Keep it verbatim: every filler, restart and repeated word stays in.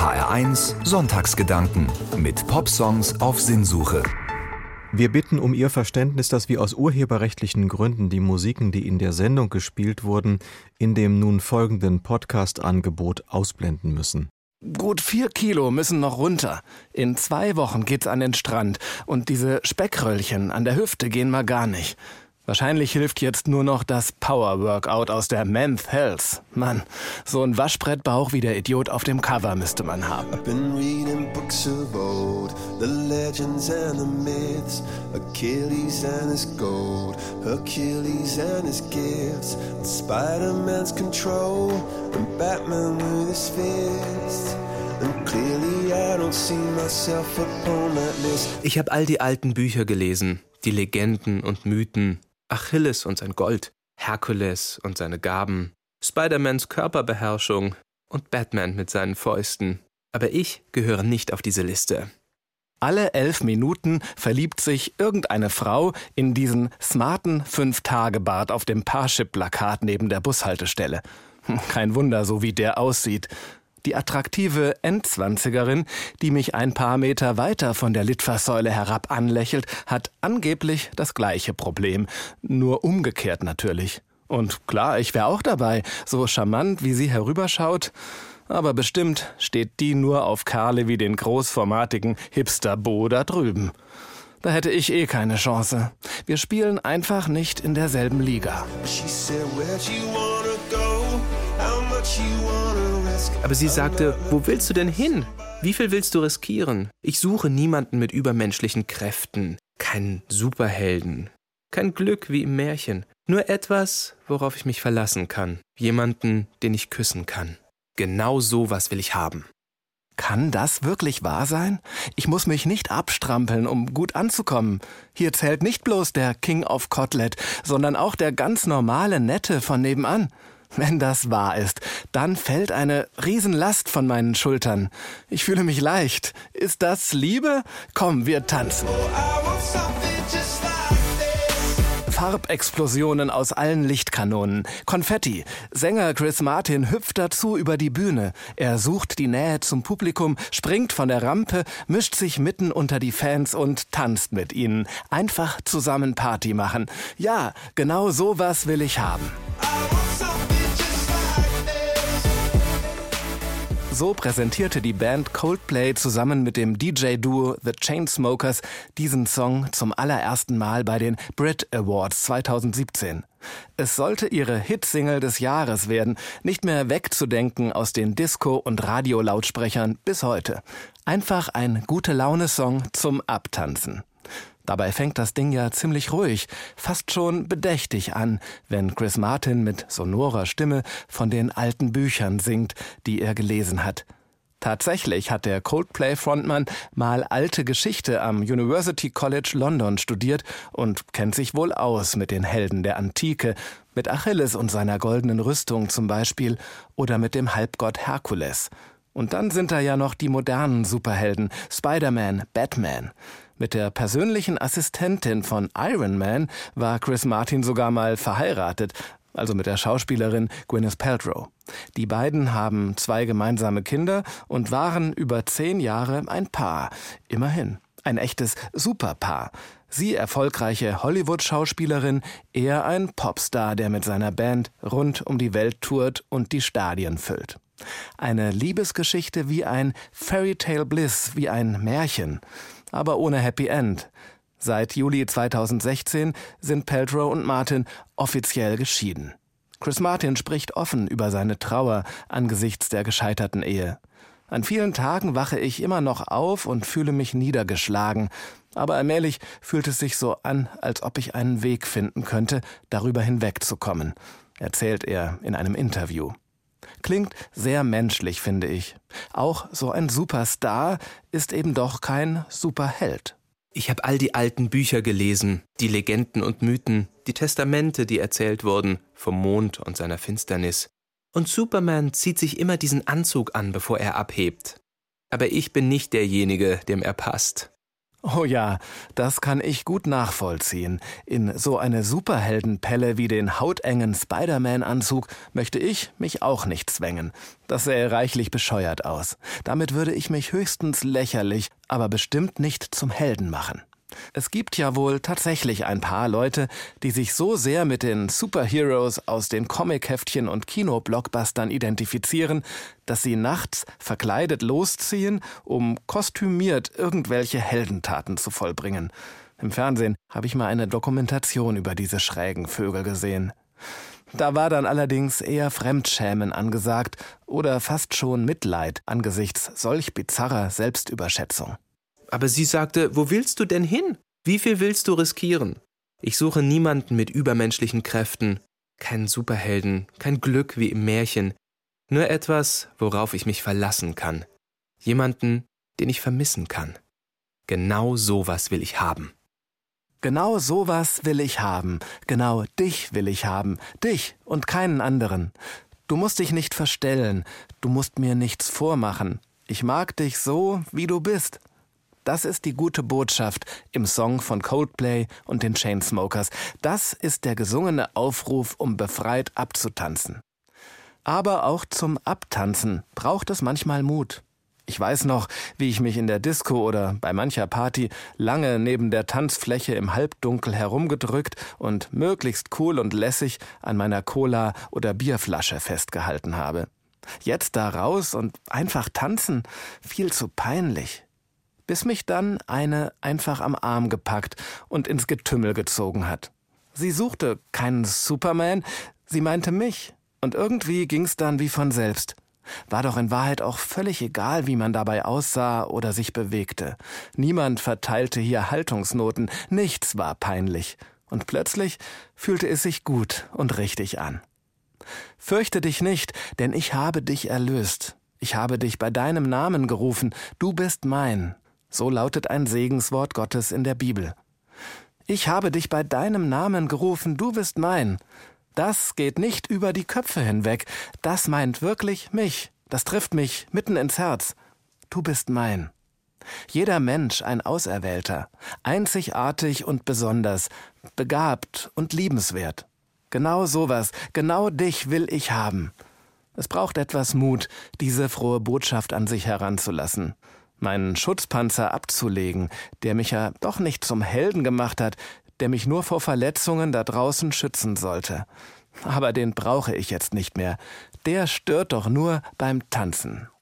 H R eins Sonntagsgedanken mit Popsongs auf Sinnsuche. Wir bitten um Ihr Verständnis, dass wir aus urheberrechtlichen Gründen die Musiken, die in der Sendung gespielt wurden, in dem nun folgenden Podcast-Angebot ausblenden müssen. Gut vier Kilo müssen noch runter. In zwei Wochen geht's an den Strand. Und diese Speckröllchen an der Hüfte gehen mal gar nicht. Wahrscheinlich hilft jetzt nur noch das Power-Workout aus der Men's Health. Mann, so ein Waschbrettbauch wie der Idiot auf dem Cover müsste man haben. I've been reading books of old, the legends and the myths, Achilles and his gold, Hercules and his gifts, and Spider-Man's control, and Batman with his fists. And clearly I don't see myself upon that list. Ich habe all die alten Bücher gelesen, die Legenden und Mythen, Achilles und sein Gold, Herkules und seine Gaben, Spider-Mans Körperbeherrschung und Batman mit seinen Fäusten. Aber ich gehöre nicht auf diese Liste. Alle elf Minuten verliebt sich irgendeine Frau in diesen smarten Fünf-Tage-Bart auf dem Parship-Plakat neben der Bushaltestelle. Kein Wunder, so wie der aussieht. Die attraktive Endzwanzigerin, die mich ein paar Meter weiter von der Litfaßsäule herab anlächelt, hat angeblich das gleiche Problem. Nur umgekehrt natürlich. Und klar, ich wäre auch dabei, so charmant wie sie herüberschaut. Aber bestimmt steht die nur auf Kerle wie den großformatigen Hipster-Bo da drüben. Da hätte ich eh keine Chance. Wir spielen einfach nicht in derselben Liga. She said, where'd you wanna go? How much you wanna risk? Aber sie sagte, wo willst du denn hin? Wie viel willst du riskieren? Ich suche niemanden mit übermenschlichen Kräften, keinen Superhelden, kein Glück wie im Märchen, nur etwas, worauf ich mich verlassen kann, jemanden, den ich küssen kann. Genau sowas will ich haben. Kann das wirklich wahr sein? Ich muss mich nicht abstrampeln, um gut anzukommen. Hier zählt nicht bloß der King of Kotlet, sondern auch der ganz normale Nette von nebenan. Wenn das wahr ist, dann fällt eine Riesenlast von meinen Schultern. Ich fühle mich leicht. Ist das Liebe? Komm, wir tanzen. Farbexplosionen aus allen Lichtkanonen, Konfetti. Sänger Chris Martin hüpft dazu über die Bühne. Er sucht die Nähe zum Publikum, springt von der Rampe, mischt sich mitten unter die Fans und tanzt mit ihnen. Einfach zusammen Party machen. Ja, genau sowas will ich haben. So präsentierte die Band Coldplay zusammen mit dem D J-Duo The Chainsmokers diesen Song zum allerersten Mal bei den Brit Awards zweitausendsiebzehn. Es sollte ihre Hitsingle des Jahres werden, nicht mehr wegzudenken aus den Disco- und Radiolautsprechern bis heute. Einfach ein Gute-Laune-Song zum Abtanzen. Dabei fängt das Ding ja ziemlich ruhig, fast schon bedächtig an, wenn Chris Martin mit sonorer Stimme von den alten Büchern singt, die er gelesen hat. Tatsächlich hat der Coldplay-Frontmann mal alte Geschichte am University College London studiert und kennt sich wohl aus mit den Helden der Antike, mit Achilles und seiner goldenen Rüstung zum Beispiel oder mit dem Halbgott Herkules. Und dann sind da ja noch die modernen Superhelden, Spider-Man, Batman. Mit der persönlichen Assistentin von Iron Man war Chris Martin sogar mal verheiratet, also mit der Schauspielerin Gwyneth Paltrow. Die beiden haben zwei gemeinsame Kinder und waren über zehn Jahre ein Paar. Immerhin, ein echtes Superpaar. Sie erfolgreiche Hollywood-Schauspielerin, er ein Popstar, der mit seiner Band rund um die Welt tourt und die Stadien füllt. Eine Liebesgeschichte wie ein Fairy Tale Bliss, wie ein Märchen, aber ohne Happy End. Seit Juli zweitausendsechzehn sind Paltrow und Martin offiziell geschieden. Chris Martin spricht offen über seine Trauer angesichts der gescheiterten Ehe. An vielen Tagen wache ich immer noch auf und fühle mich niedergeschlagen, aber allmählich fühlt es sich so an, als ob ich einen Weg finden könnte, darüber hinwegzukommen, erzählt er in einem Interview. Klingt sehr menschlich, finde ich. Auch so ein Superstar ist eben doch kein Superheld. Ich habe all die alten Bücher gelesen, die Legenden und Mythen, die Testamente, die erzählt wurden, vom Mond und seiner Finsternis. Und Superman zieht sich immer diesen Anzug an, bevor er abhebt. Aber ich bin nicht derjenige, dem er passt. Oh ja, das kann ich gut nachvollziehen. In so eine Superheldenpelle wie den hautengen Spider-Man-Anzug möchte ich mich auch nicht zwängen. Das sähe reichlich bescheuert aus. Damit würde ich mich höchstens lächerlich, aber bestimmt nicht zum Helden machen. Es gibt ja wohl tatsächlich ein paar Leute, die sich so sehr mit den Superheroes aus den Comicheftchen und Kinoblockbustern identifizieren, dass sie nachts verkleidet losziehen, um kostümiert irgendwelche Heldentaten zu vollbringen. Im Fernsehen habe ich mal eine Dokumentation über diese schrägen Vögel gesehen. Da war dann allerdings eher Fremdschämen angesagt oder fast schon Mitleid angesichts solch bizarrer Selbstüberschätzung. Aber sie sagte, wo willst du denn hin? Wie viel willst du riskieren? Ich suche niemanden mit übermenschlichen Kräften, keinen Superhelden, kein Glück wie im Märchen, nur etwas, worauf ich mich verlassen kann. Jemanden, den ich vermissen kann. Genau sowas will ich haben. Genau sowas will ich haben, genau dich will ich haben, dich und keinen anderen. Du musst dich nicht verstellen, du musst mir nichts vormachen. Ich mag dich so, wie du bist. Das ist die gute Botschaft im Song von Coldplay und den Chainsmokers. Das ist der gesungene Aufruf, um befreit abzutanzen. Aber auch zum Abtanzen braucht es manchmal Mut. Ich weiß noch, wie ich mich in der Disco oder bei mancher Party lange neben der Tanzfläche im Halbdunkel herumgedrückt und möglichst cool und lässig an meiner Cola- oder Bierflasche festgehalten habe. Jetzt da raus und einfach tanzen, viel zu peinlich. Bis mich dann eine einfach am Arm gepackt und ins Getümmel gezogen hat. Sie suchte keinen Superman, sie meinte mich. Und irgendwie ging's dann wie von selbst. War doch in Wahrheit auch völlig egal, wie man dabei aussah oder sich bewegte. Niemand verteilte hier Haltungsnoten, nichts war peinlich. Und plötzlich fühlte es sich gut und richtig an. Fürchte dich nicht, denn ich habe dich erlöst. Ich habe dich bei deinem Namen gerufen, du bist mein. So lautet ein Segenswort Gottes in der Bibel. Ich habe dich bei deinem Namen gerufen, du bist mein. Das geht nicht über die Köpfe hinweg. Das meint wirklich mich. Das trifft mich mitten ins Herz. Du bist mein. Jeder Mensch ein Auserwählter, einzigartig und besonders, begabt und liebenswert. Genau sowas, genau dich will ich haben. Es braucht etwas Mut, diese frohe Botschaft an sich heranzulassen. Meinen Schutzpanzer abzulegen, der mich ja doch nicht zum Helden gemacht hat, der mich nur vor Verletzungen da draußen schützen sollte. Aber den brauche ich jetzt nicht mehr. Der stört doch nur beim Tanzen.